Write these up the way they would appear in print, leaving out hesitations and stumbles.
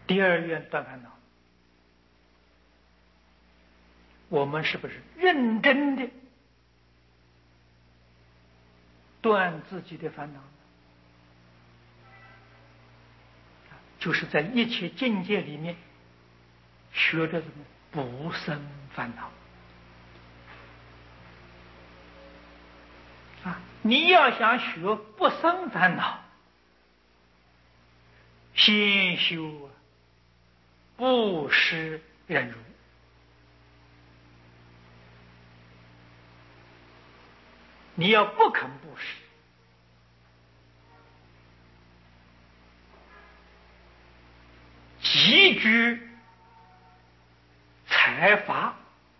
第二愿断烦恼，我们是不是认真的断自己的烦恼呢？就是在一切境界里面学着什么不生烦恼啊！你要想学不生烦恼，先修布施忍辱。你要不肯布施，积聚财法，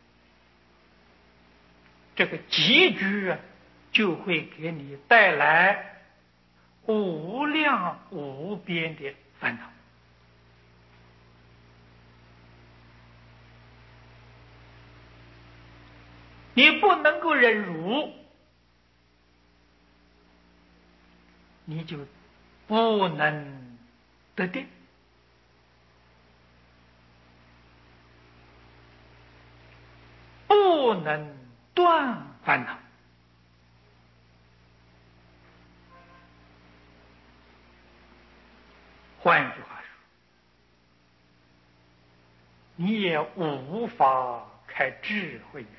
这个积聚就会给你带来无量无边的烦恼。你不能够忍辱，你就不能得定，不能断烦恼。换一句话说，你也无法开智慧呀。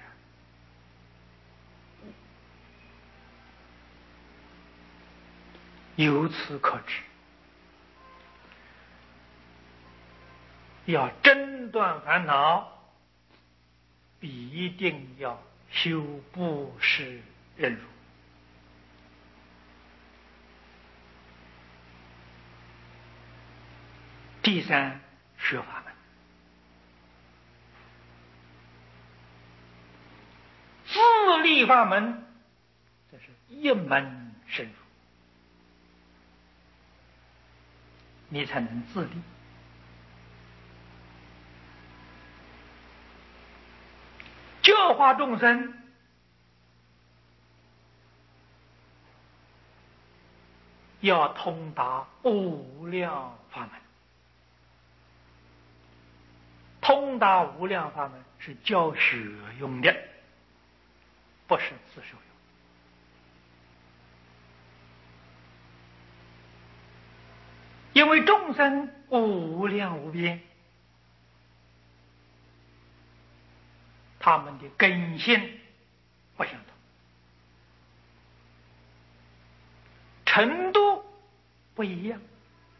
由此可知，要真断烦恼，必定要修布施忍辱。第三，学法门，自立法门，这是一门深入，你才能自立。教化众生，要通达无量法门。通达无量法门是教学用的，不是自受用。因为众生无量无边，他们的根性不相同，程度不一样，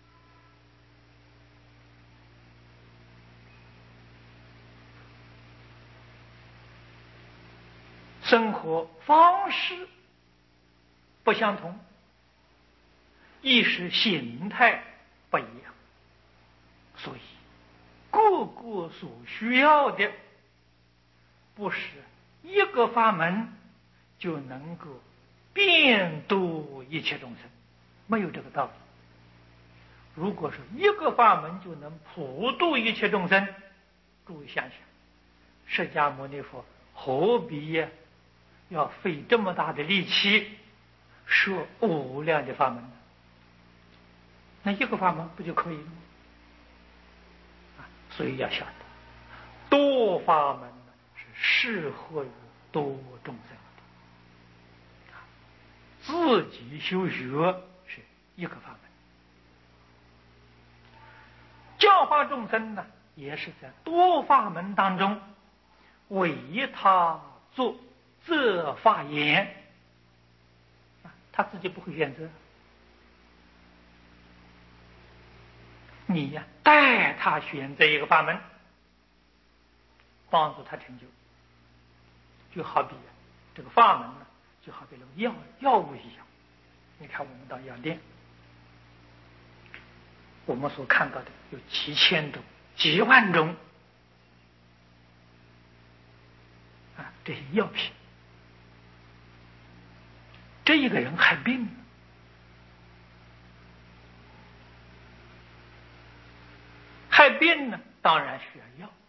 生活方式不相同，意识形态不一样，所以个个所需要的不是一个法门就能够遍度一切众生，没有这个道理。如果是一个法门就能普度一切众生，诸位想想，释迦牟尼佛何必要费这么大的力气说无量的法门呢？那一个法门不就可以了吗？所以要晓得，多法门是适合于多众生的，自己修学是一个法门，教化众生呢，也是在多法门当中为他做这法言，他自己不会选择，你带他选择一个法门，帮助他成就。就好比这个法门呢，就好比那个药物一样。你看我们到药店，我们所看到的有几千种、几万种这些药品。这一个人害病了，害病呢，当然需要药。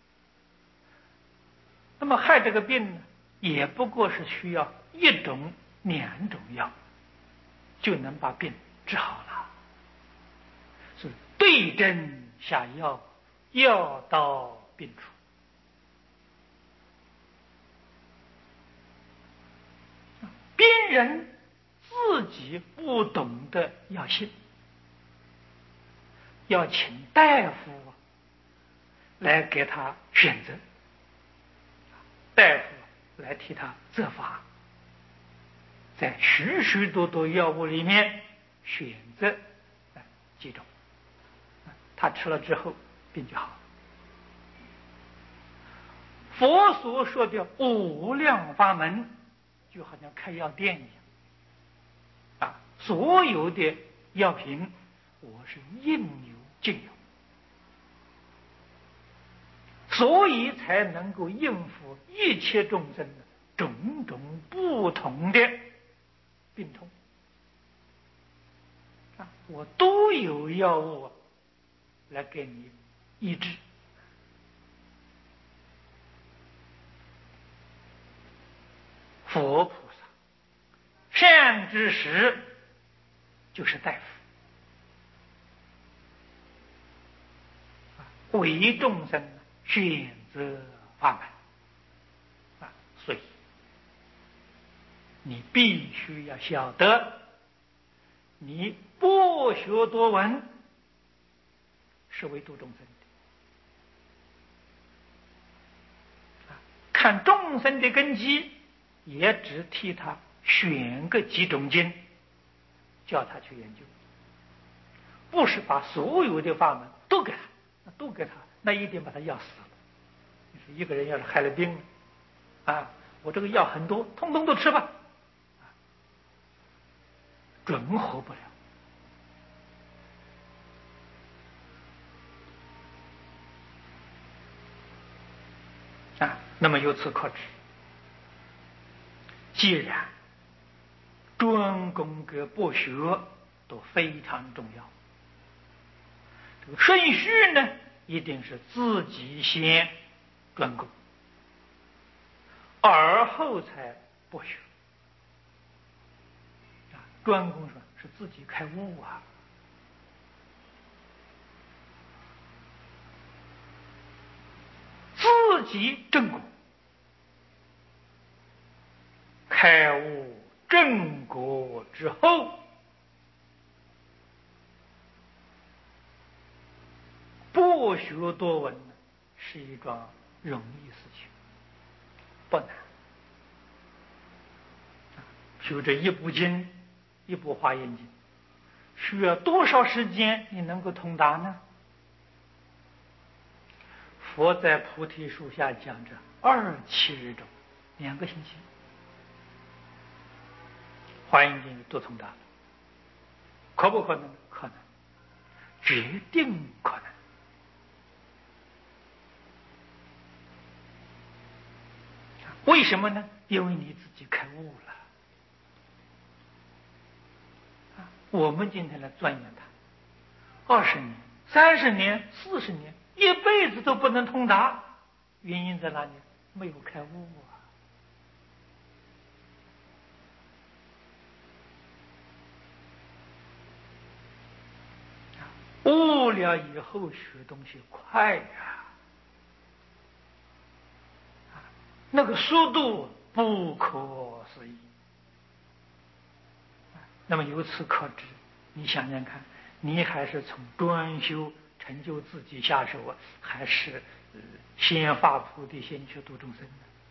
那么害这个病呢，也不过是需要一种、两种药就能把病治好了，是对症下药，药到病除。病人自己不懂得要信，要请大夫来给他选择，大夫来替他责罚，在许许多多药物里面选择几种，他吃了之后病就好了。佛所说的无量法门，就好像开药店一样，所有的药品我是应有尽有，所以才能够应付一切众生的种种不同的病痛。我都有药物来给你医治。佛菩萨善知识就是大夫，为众生选择法门，所以你必须要晓得，你博学多闻是为度众生的，看众生的根基，也只替他选个几种经，叫他去研究，不是把所有的法门都给他，那一定把他药死了。你说一个人要是害了病了，我这个药很多，通通都吃吧，准活不了。那么由此可知，既然专攻跟博学都非常重要，这个顺序呢，一定是自己先专攻，而后才博学。专攻是自己开悟自己正果，开悟正果之后，博学多闻是一桩容易事情，不难。就这一部经，一部华严经，需要多少时间你能够通达呢？佛在菩提树下讲着27日中，2个星期，华严经都通达了，可不可能？可能，决定可能。为什么呢？因为你自己开悟了。我们今天来钻研它，20年、30年、40年，一辈子都不能通达，原因在哪里？没有开悟悟了以后学东西快那个速度不可思议。那么由此可知，你想想看，你还是从专修成就自己下手还是先发菩提心去度众生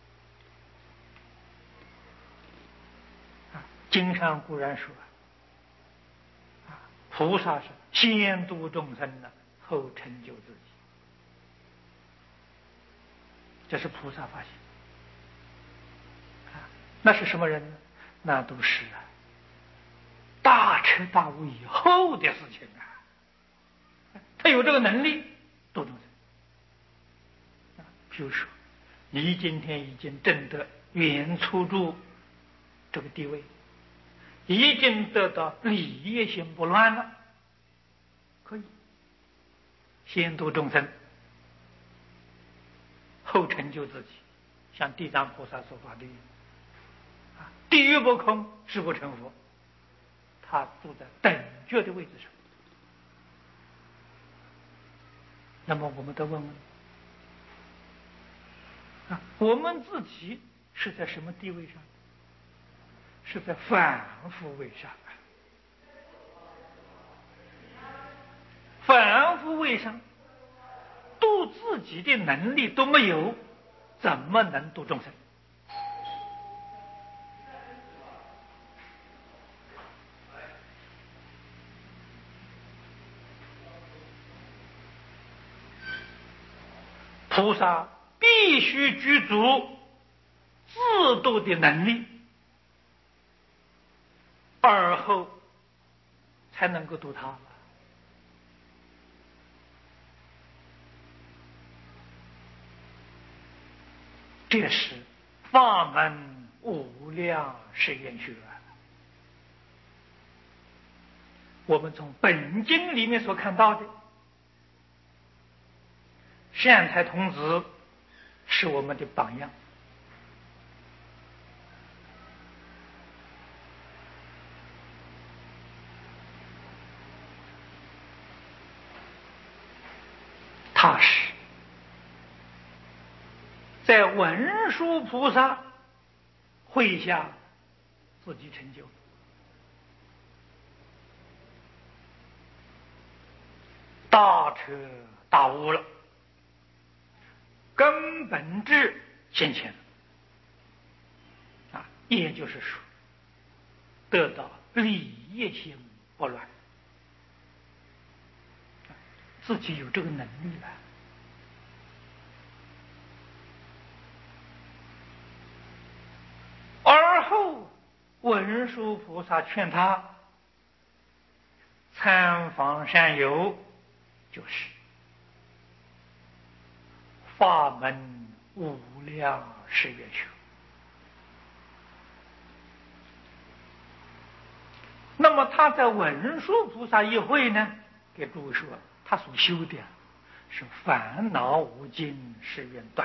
呢？经上固然说菩萨是先度众生后成就自己，这是菩萨发现。那是什么人呢？那都是大彻大悟以后的事情他有这个能力度众生。比如说，你今天已经证得圆初住这个地位，已经得到理业心不乱了，可以先度众生，后成就自己，像地藏菩萨所发的地狱不空，誓不成佛，他住在等觉的位置上。 那么我们得问问啊，我们自己是在什么地位上？是在凡夫位上。凡夫位上，度自己的能力都没有，怎么能度众生？菩萨必须具足自度的能力，而后才能够度他。这是法门无量誓愿学。我们从本经里面所看到的，善财童子是我们的榜样。他是在文殊菩萨会下自己成就，大彻大悟了，根本智现前啊，也就是说，得到理业心不乱，自己有这个能力了。而后文殊菩萨劝他参访善友，就是法门无量誓愿学。那么他在文殊菩萨一会呢，给诸位说，他所修的是烦恼无尽誓愿断。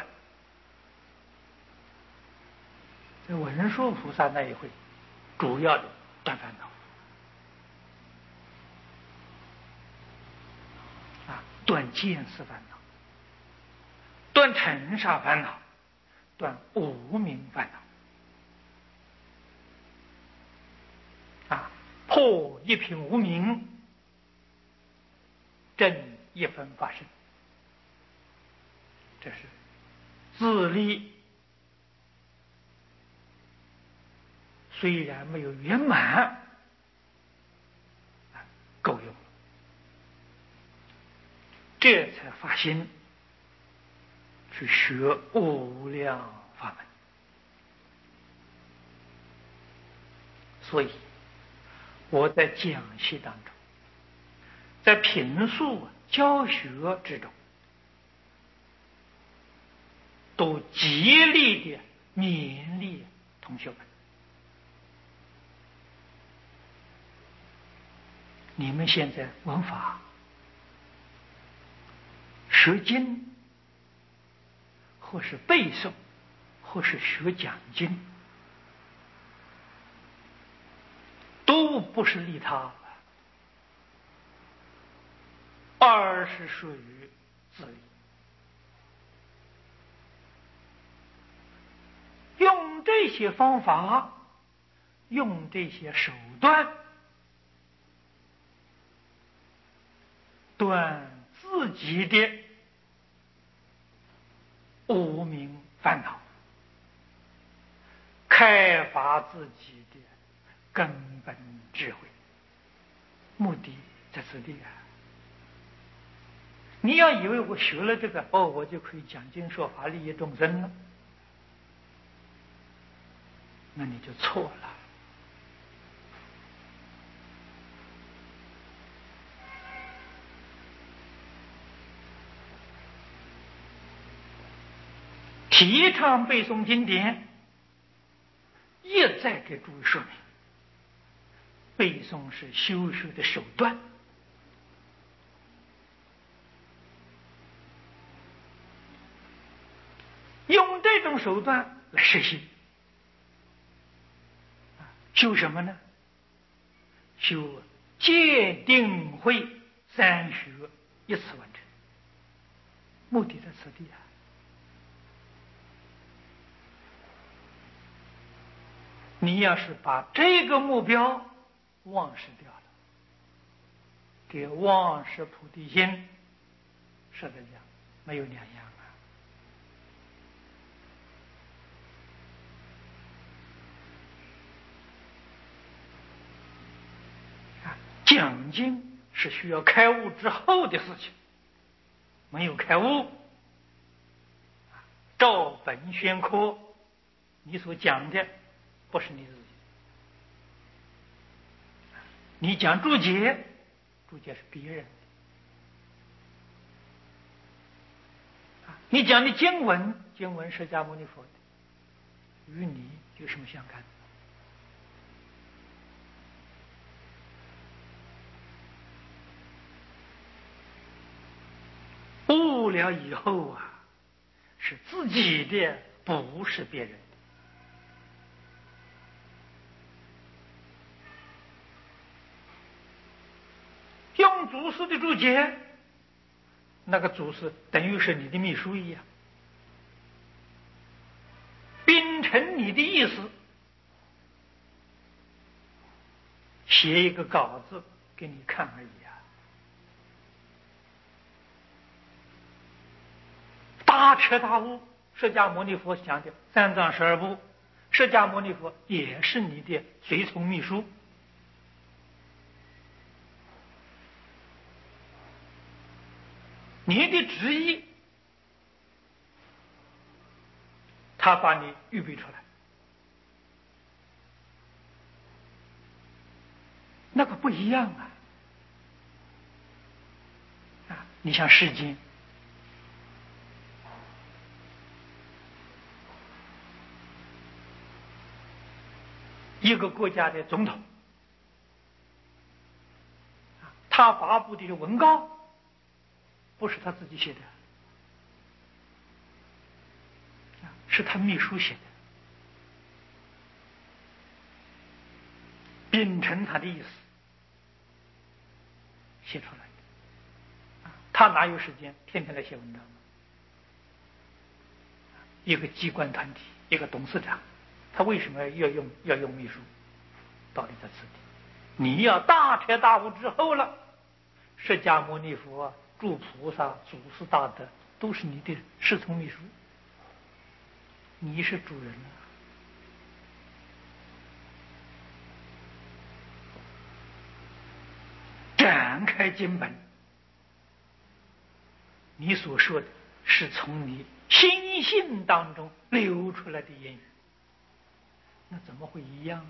在文殊菩萨那一会，主要的断烦恼啊，断见思烦恼，断尘沙烦恼，断无明烦恼啊，破一品无明，正一分法身。这是自力虽然没有圆满，够用，这才发心去学无量法门。所以我在讲习当中，在评述教学之中，都极力的勉励同学们，你们现在闻法、学经，或是背诵，或是学讲经，都不是利他，而是属于自利。用这些方法，用这些手段，断自己的无明烦恼，开发自己的根本智慧，目的在此地啊！你要以为我学了这个，我就可以讲经说法利益众生了，那你就错了。提倡背诵经典，一再给诸位说明，背诵是修学的手段，用这种手段来实行。修什么呢？修戒定慧三学一次完成。 目的在此地啊。你要是把这个目标忘失掉了，跟忘失菩提心，实在讲没有两样啊！讲经是需要开悟之后的事情，没有开悟，照本宣科，你所讲的不是你自己。你讲注解，注解是别人的；你讲的经文，经文释迦牟尼佛的，与你有什么相干？悟了以后啊，是自己的，不是别人的。用祖师的注解，那个祖师等于是你的秘书一样，秉承你的意思，写一个稿子给你看而已啊。大彻大悟，释迦牟尼佛讲的三藏十二部，释迦牟尼佛也是你的随从秘书。你的旨意，他把你预备出来，那个不一样啊！你像世间，一个国家的总统，他发布的文告，不是他自己写的，是他秘书写的，秉承他的意思写出来的。他哪有时间天天来写文章？一个机关团体，一个董事长，他为什么要用秘书？道理在此地。你要大彻大悟之后了，释迦牟尼佛、诸菩萨、祖师大德都是你的侍从秘书，你是主人了。展开经本，你所说的是从你心性当中流出来的言语，那怎么会一样呢？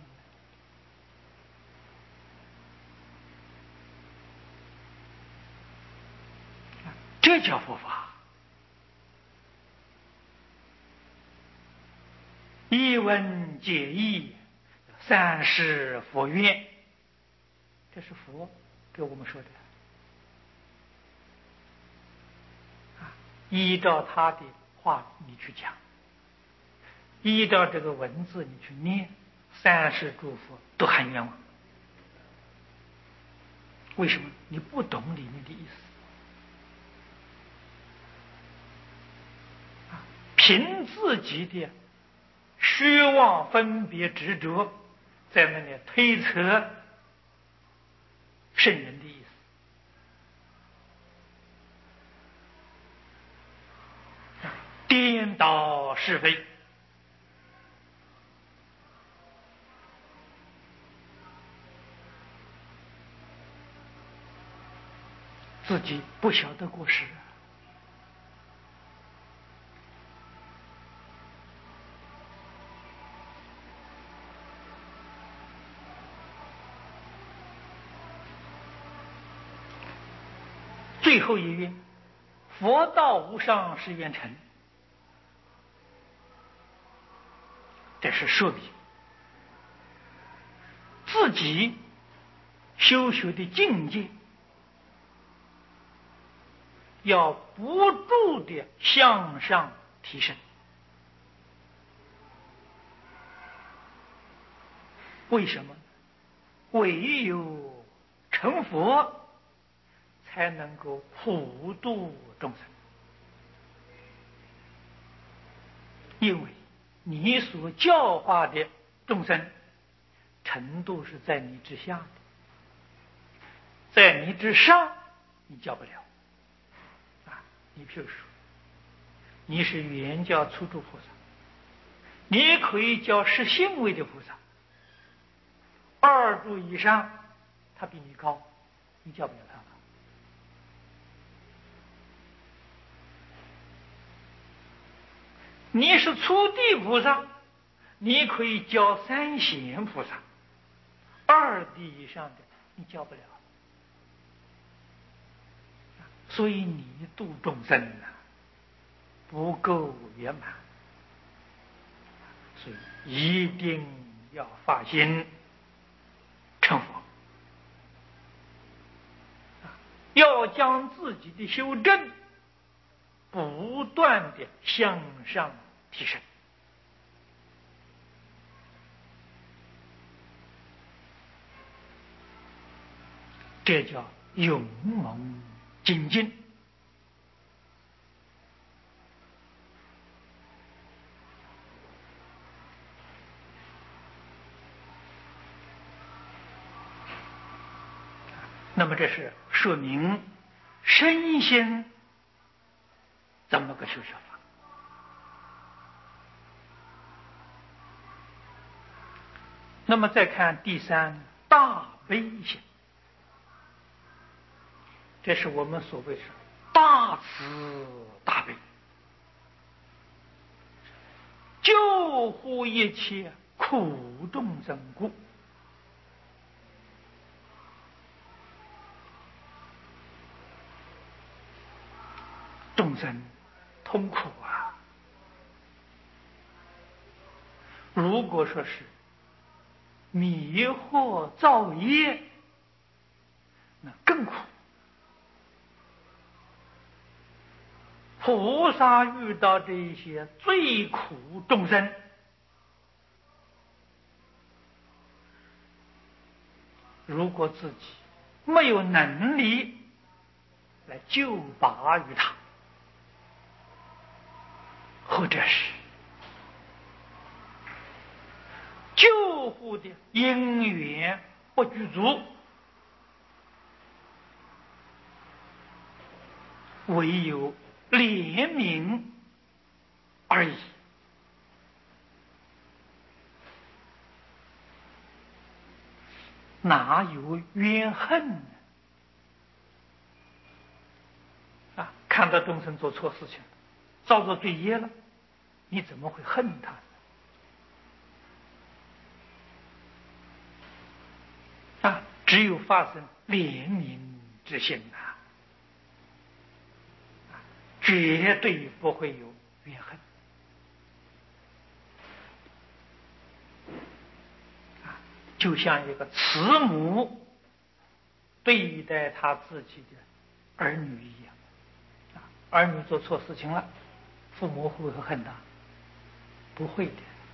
这叫佛法。一问解义，三世佛愿，这是佛给我们说的。依照他的话你去讲，依照这个文字你去念，三世诸佛都含冤枉。为什么？你不懂里面的意思。凭自己的虚妄分别执着，在那里推测圣人的意思，颠倒是非，自己不晓得过失。最后一愿，佛道无上誓愿成，这是说明自己修学的境界要不住的向上提升。为什么？唯有成佛才能够普度众生。 因为你所教化的众生程度是在你之下的，在你之上你教不了啊。你譬如说，你是圆教初住菩萨，你可以教实性位的菩萨，二住以上，他比你高，你教不了他了。你是初地菩萨，你可以教三贤菩萨，二地以上的你教不了。所以你度众生啊，不够圆满，所以一定要发心成佛，要将自己的修正不断的向上提升。这叫勇猛精进。那么这是说明身心怎么个修学法。那么再看第三，大悲心，这是我们所谓是大慈大悲，救护一切苦众生故。众生痛苦啊！如果说是迷惑造业，那更苦。菩萨遇到这些最苦众生，如果自己没有能力来救拔于他，或者是救护的因缘不具足，唯有怜悯而已。哪有怨恨呢？看到众生做错事情，造作罪业了，你怎么会恨他呢？只有发生怜悯之心绝对不会有怨恨。就像一个慈母对待他自己的儿女一样，儿女做错事情了，父母会不会恨他？不会的。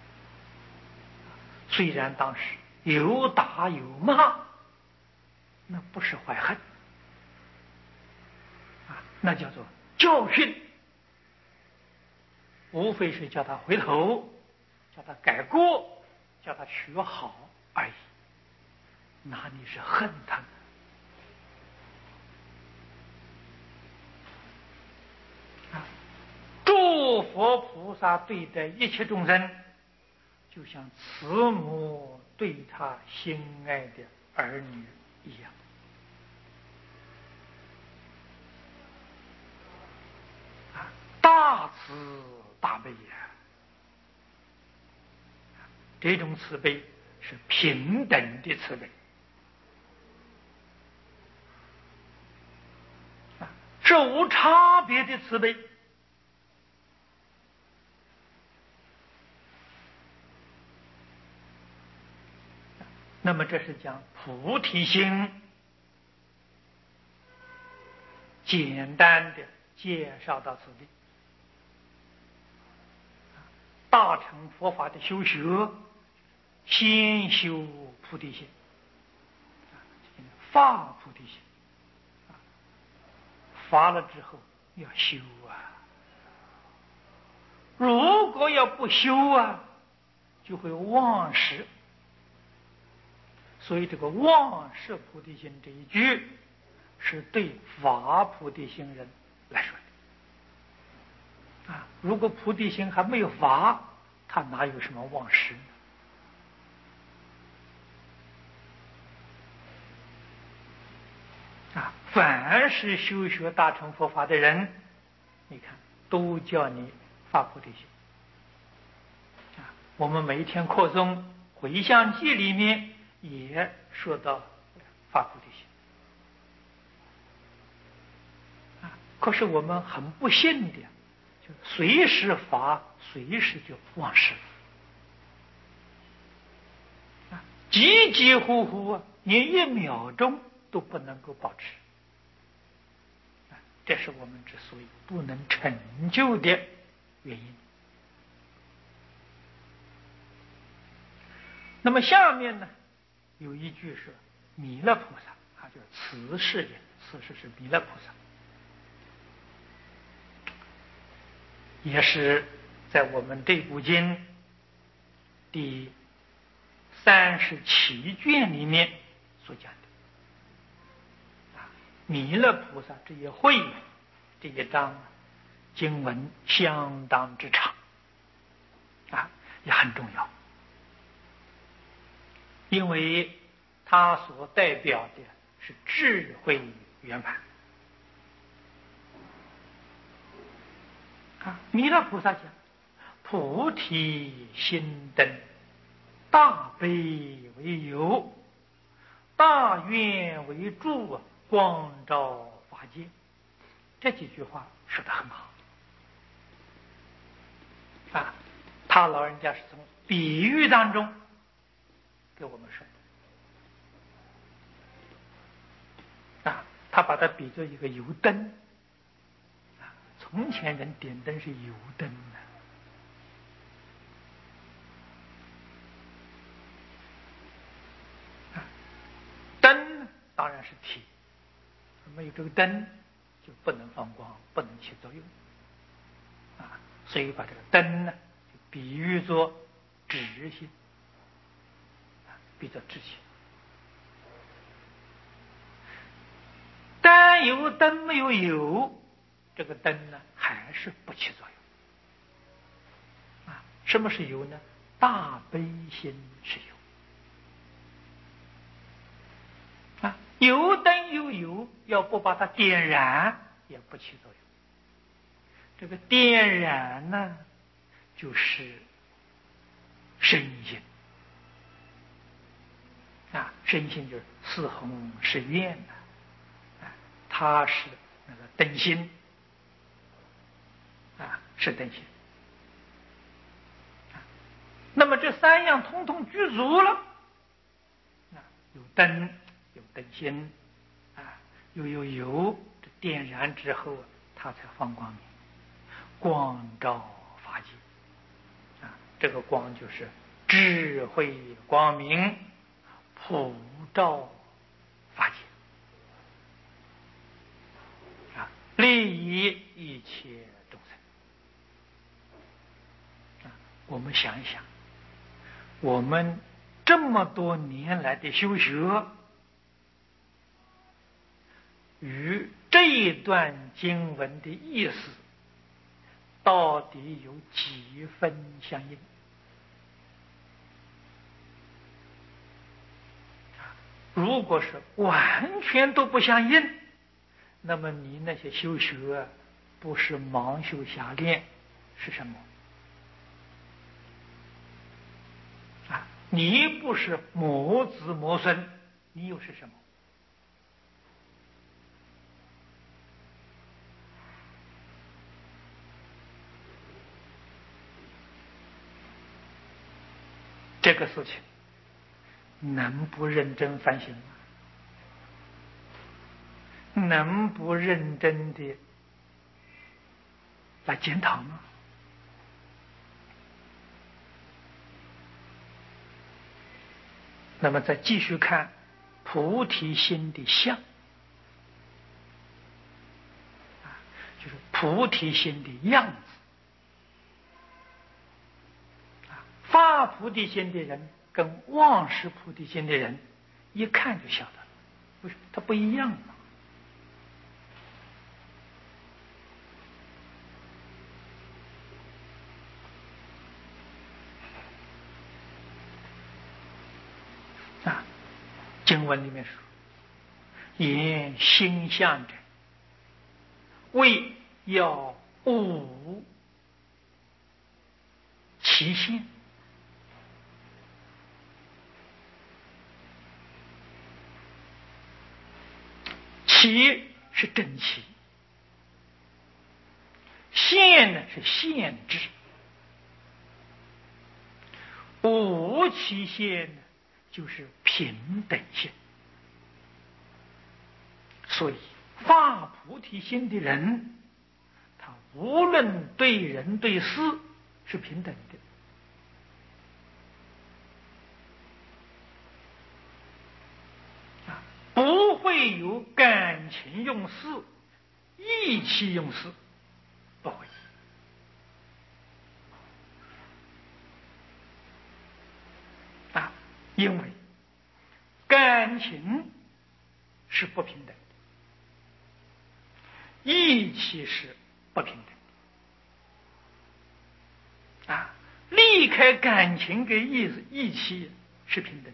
虽然当时有打有骂，那不是怀恨，那叫做教训，无非是叫他回头，叫他改过，叫他学好而已，哪里是恨他呢？诸佛菩萨对待一切众生，就像慈母对他心爱的儿女一样。大慈大悲呀！这种慈悲是平等的慈悲，是无差别的慈悲。那么这是将菩提心简单的介绍到此地。大乘佛法的修学，先修菩提心，发菩提心，发了之后要修啊。 如果要不修啊，就会忘失。所以这个忘失菩提心这一句，是对发菩提心人来说的。如果菩提心还没有发，他哪有什么忘失呢？凡是修学大乘佛法的人，你看都叫你发菩提心。我们每一天课中回向记里面也说到发菩提心。可是我们很不幸的，就随时发，随时就忘失了。急急呼呼连1秒钟都不能够保持。这是我们之所以不能成就的原因。那么下面呢，有一句是弥勒菩萨，就是此世人，此世是弥勒菩萨，也是在我们这部经第37卷里面所讲的。弥勒菩萨这一会，这一章经文相当之长，也很重要，因为它所代表的是智慧圆满。弥勒菩萨讲：菩提心灯，大悲为由，大愿为柱，光照法界。这几句话说得很好。他老人家是从比喻当中给我们说的。他把它比作一个油灯。从前人点灯是油灯灯当然是铁，没有这个灯就不能放光，不能起作用。所以把这个灯呢，就比喻作智心，比作智心。但有灯没有油，这个灯呢还是不起作用。什么是油呢？大悲心是油。有灯有油，要不把它点燃也不起作用。这个点燃呢，就是身心。身心就是四弘誓愿它是那个灯心。是灯心。那么这3样通通具足了，有灯，有灯心，又有油，这点燃之后，它才放光明，光照法界。这个光就是智慧光明，普照法界，利益一切众生。我们想一想，我们这么多年来的修学，与这一段经文的意思到底有几分相应？如果是完全都不相应，那么你那些修学不是盲修瞎练，是什么？你不是魔子魔孙，你又是什么？这个事情能不认真反省吗？能不认真的来检讨吗？那么再继续看菩提心的相，就是菩提心的样子。 菩提心的人跟忘失菩提心的人，一看就晓得了，不是他不一样嘛。经文里面说：“言心相者，为要悟其心。”其是真气，限呢是限制，无其限呢就是平等性。所以发菩提心的人，他无论对人对事是平等的。不会有感情用事、意气用事，不会。因为感情是不平等的，意气是不平等的。离开感情跟意气是平等的。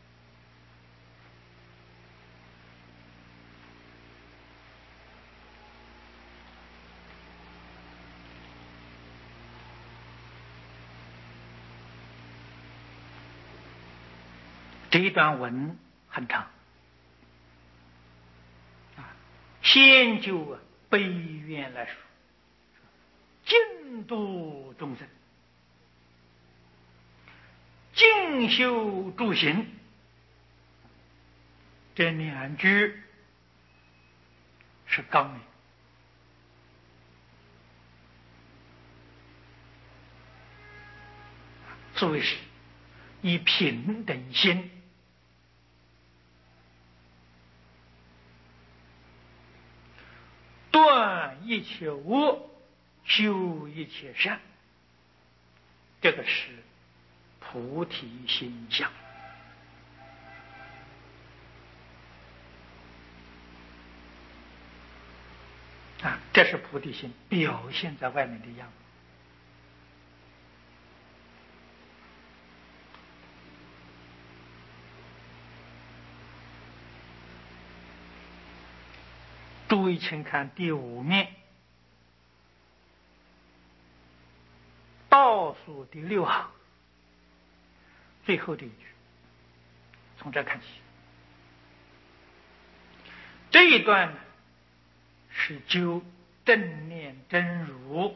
这一段文很长，先就悲愿来说，净度众生，静修诸行，这两句是纲领。所谓是以平等心断一切恶，修一切善，这个是菩提心相。这是菩提心表现在外面的样子。诸位请看第5面倒数第6行最后这一句，从这看起。这一段呢，是就正念真如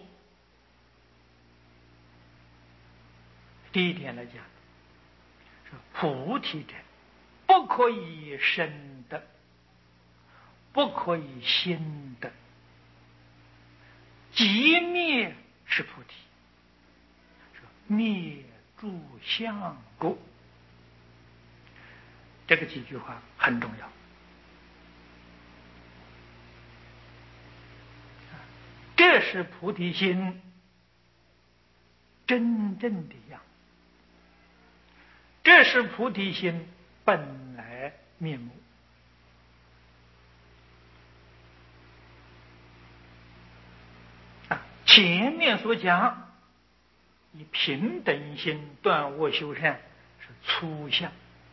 第一点来讲，是菩提者不可以生得，不可以心得，即灭是菩提，灭诸相故。这个几句话很重要。这是菩提心真正的样子，这是菩提心本来面目。前面所讲以平等心断恶修善是粗相，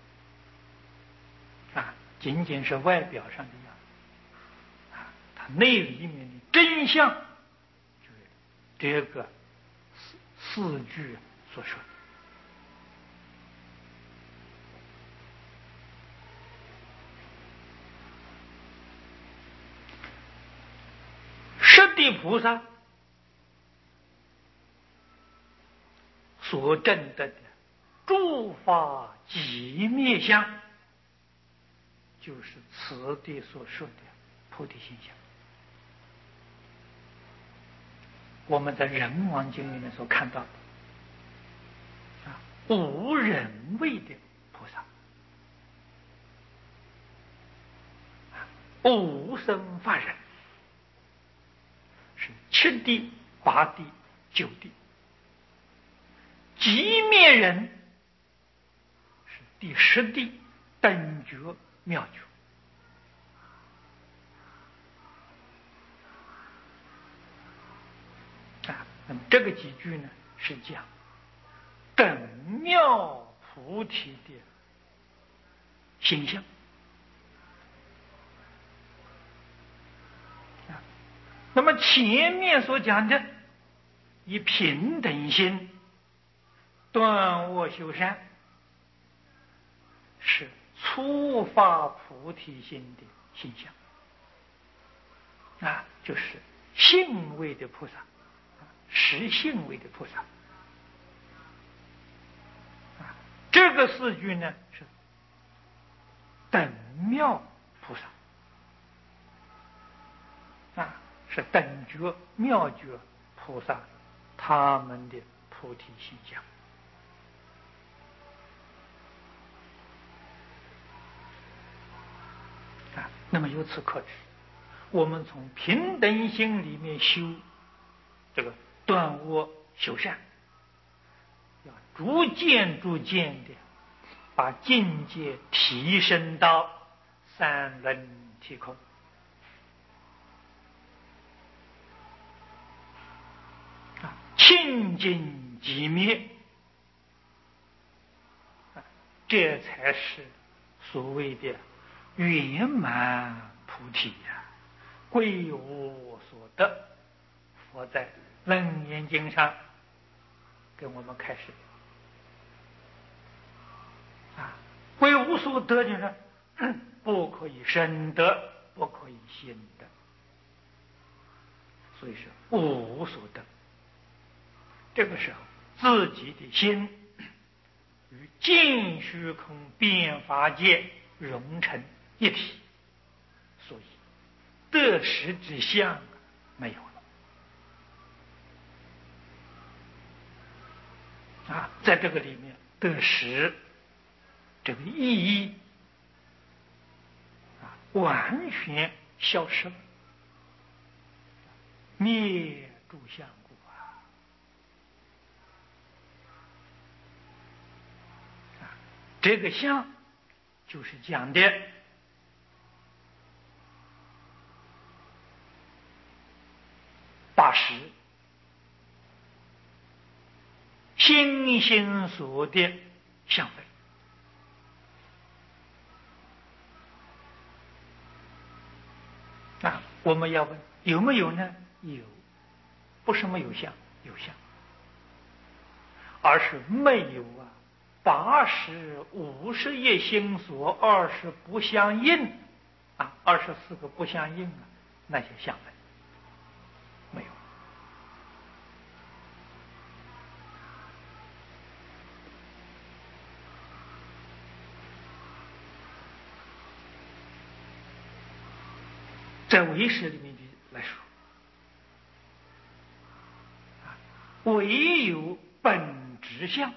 仅仅是外表上的样子，它内里面的真相就是这个四句所说的。十地菩萨所证得的诸法寂灭相，就是此地所说的菩提心相。我们在人王经里面所看到的无人位的菩萨，无生法忍，是7地、8地、9地。寂灭人第十地等觉妙觉。那么这个几句呢，是讲等妙菩提的形象。那么前面所讲的以平等心断恶修善，是初发菩提心的形象，就是性位的菩萨，实性位的菩萨。这个四句呢是等妙菩萨，是等觉妙觉菩萨他们的菩提形象。那么由此可知，我们从平等心里面修这个断恶修善，要逐渐的把境界提升到三轮体空。清净寂灭，这才是所谓的圆满菩提呀，归无所得。佛在楞严经上跟我们开始归无所得，就是不可以生得，不可以行得，所以是无所得。这个时候自己的心与尽虚空变法界融成一体，所以得失之相没有了。在这个里面，得失这个意义完全消失了，灭诸相故这个相就是讲的80心心所的相分。我们要问有没有呢？有，不是没有相，有相，而是没有80、50业心所20不相应24个不相应那些相分没有。在唯识里面来说，唯有本质相，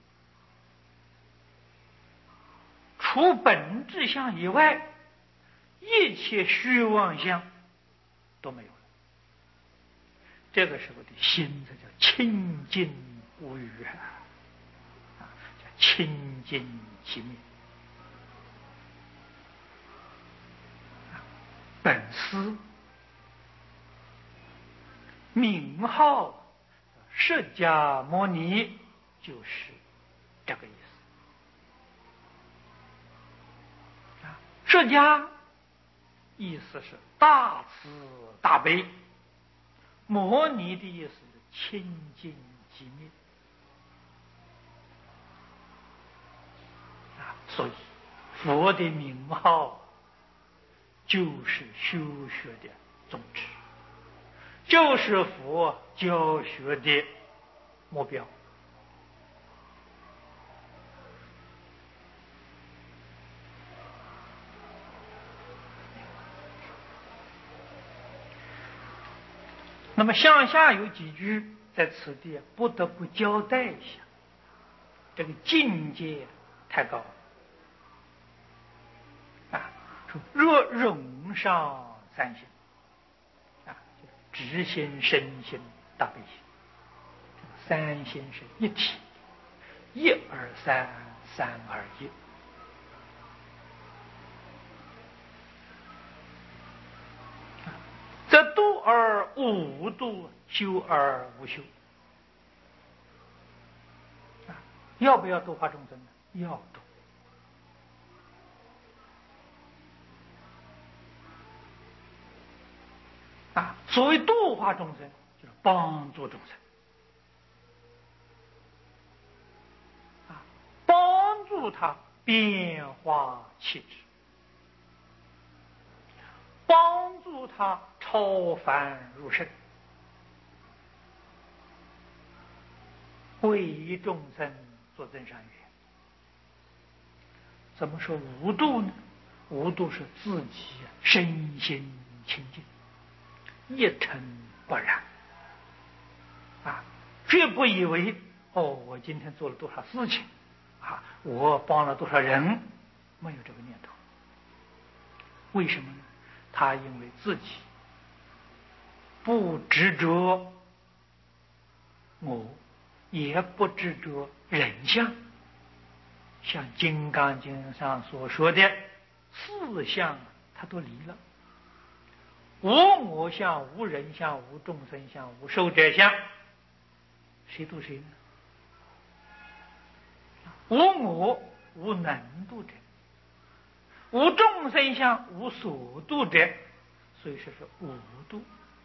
除本质相以外，一切虚妄相都没有了。这个时候的心才叫清净无余叫清净寂灭。本师名号释迦牟尼就是这个意思。释迦意思是大慈大悲，牟尼的意思是清净寂灭所以佛的名号就是修学的宗旨，就是佛教学的目标。那么向下有几句在此地不得不交代一下，这个境界太高了说若容上三心直心、身心、大悲心，三心是一体，一而三，三而一而无度，修而无修。要不要度化众生呢？要度。所谓度化众生，就是帮助众生。帮助他变化气质，帮助他超凡入圣，为众生做增上缘。怎么说无度呢？无度是自己身心清净，一尘不染绝不以为我今天做了多少事情我帮了多少人，没有这个念头。为什么呢？他因为自己不执着我，也不执着人相，像《金刚经》上所说的四相他都离了，无我相、无人相、无众生相、无寿者相，谁度谁呢？无我，无能度者；无众生相，无所度者。所以说是无度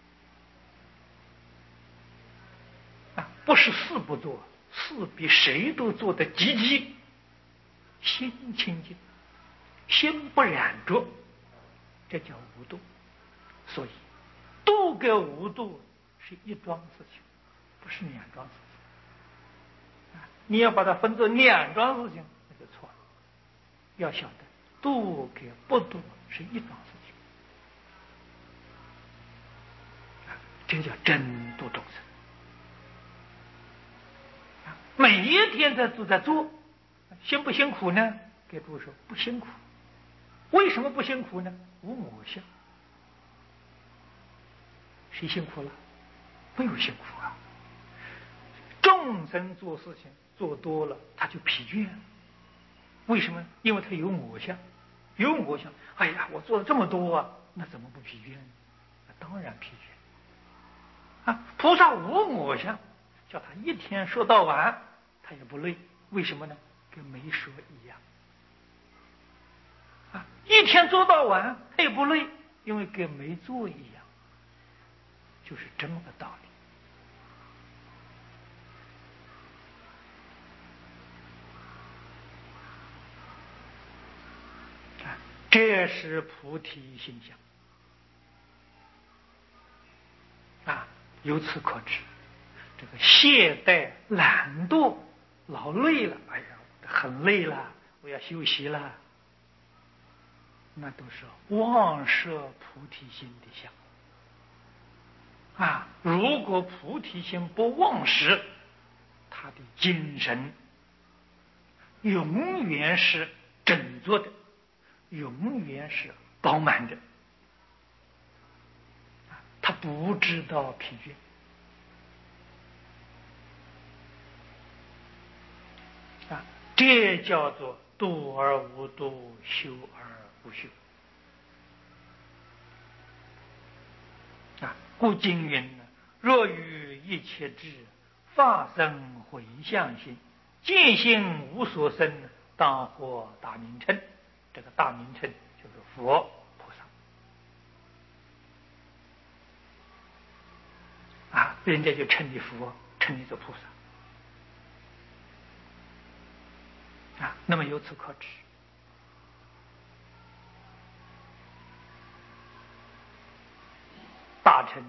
不是事不做，事比谁都做得积极，心清净，心不染着，这叫无度。所以度跟无度是一桩事情，不是两桩事情你要把它分作两桩事情，那就错了。要晓得度跟不度是一桩事情这叫真度众生每一天都在做，辛不辛苦呢？给诸位说不辛苦。为什么不辛苦呢？无我相。谁辛苦了？没有辛苦众生做事情做多了，他就疲倦。为什么？因为他有我相，有我相。哎呀，我做了这么多那怎么不疲倦呢？当然疲倦菩萨无我相，叫他一天说到晚，他也不累。为什么呢？跟没说一样一天做到晚，他也不累，因为跟没做一样，就是这么个道理这是菩提心相由此可知，这个懈怠、懒惰、劳累了，哎呀，很累了，我要休息了，那都是妄摄菩提心的相如果菩提心不忘失，他的精神永远是振作的，永远是饱满的他不知道疲倦这叫做度而无度，修而无修故经云若于一切智发生回向心，见性无所生，当获大名称。这个大名称就是佛菩萨人家就称你佛，称你做菩萨那么由此可知，大乘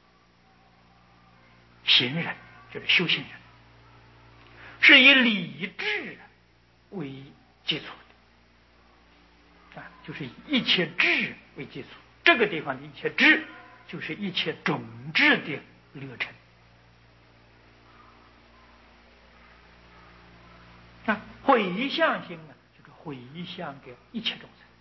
行人就是修行人，是以理智为基础的就是以一切智为基础。这个地方的一切智，就是一切种智的流程回向心就是回向给一切众生，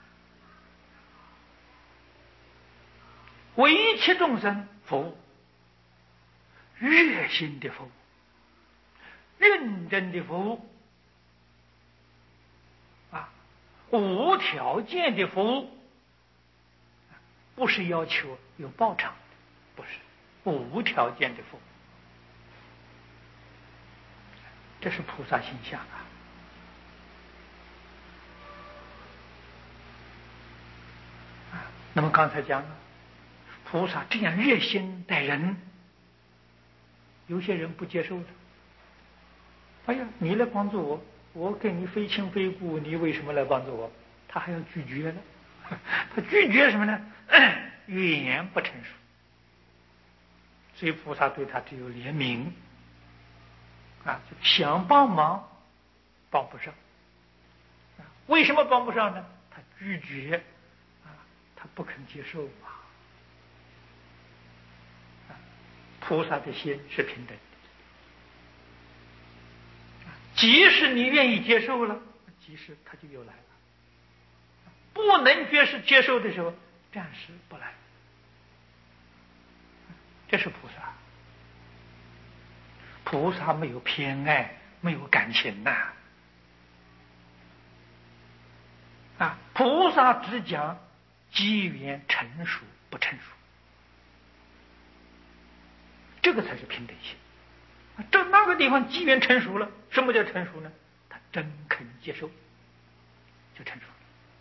为一切众生服务，热心的服务，认真的服务无条件的服务，不是要求有报偿的不是无条件的服务，这是菩萨形象啊。那么刚才讲了，菩萨这样热心待人，有些人不接受的。哎呀，你来帮助我，我跟你非亲非故，你为什么来帮助我？他还要拒绝呢。他拒绝什么呢？语言不成熟。所以菩萨对他只有怜悯啊，想帮忙帮不上。为什么帮不上呢？他拒绝啊，他不肯接受啊。菩萨的心是平等的，即使你愿意接受了，即使他就又来了。不能接受的时候，暂时不来。这是菩萨。菩萨没有偏爱，没有感情呐。菩萨只讲机缘成熟不成熟，这个才是平等心。这那个地方机缘成熟了，什么叫成熟呢？他真肯接受，就成熟了。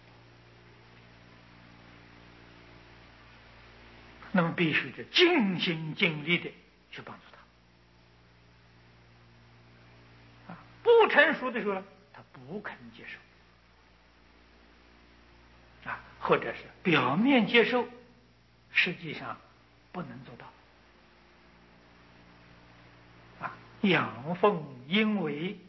那么必须得尽心尽力的去帮助他。不成熟的时候，他不肯接受。或者是表面接受，实际上不能做到。阳奉阴违，